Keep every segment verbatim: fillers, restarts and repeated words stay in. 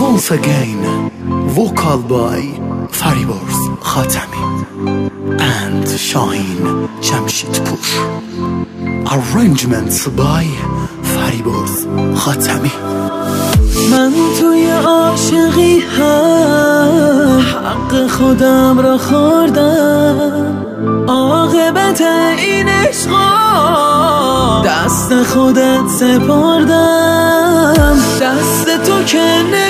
once again, vocal by Fariborz Khatami and Shaheen Jamshidpur. Arrangements by Fariborz Khatami. من توی عاشقی هم حق خودم را خوردم، عاقبت این عشقا دست خودت سپردم. دست تو که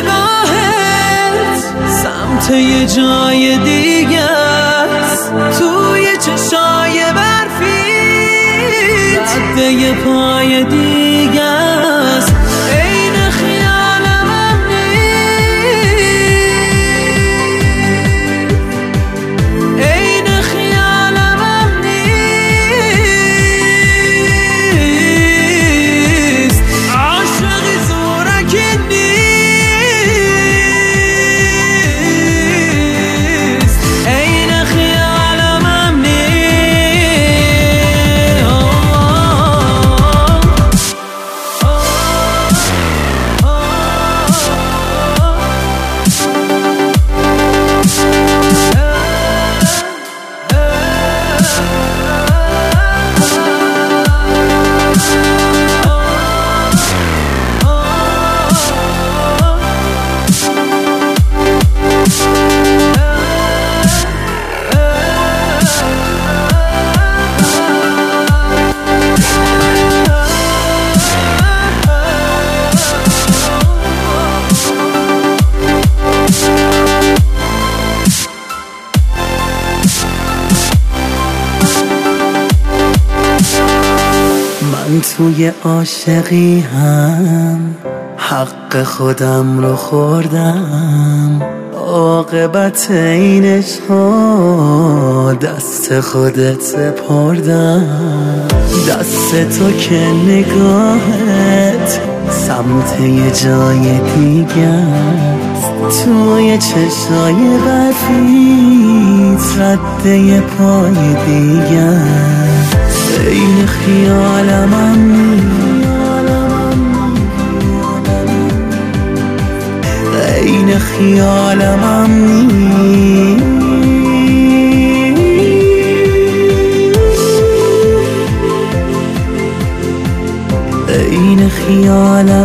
نگاهت سمت یه جای دیگه است، توی چشای برفی رده یه پای دیگه است. من توی عاشقی هم حق خودم رو خوردم، عاقبت این عشقا دست خودت سپردم. دست تو که نگاهت سمت یه جای دیگه است، توی چشای برفیت رده یه پای دیگه است. این خیالم هم این خیالم هم این خیالم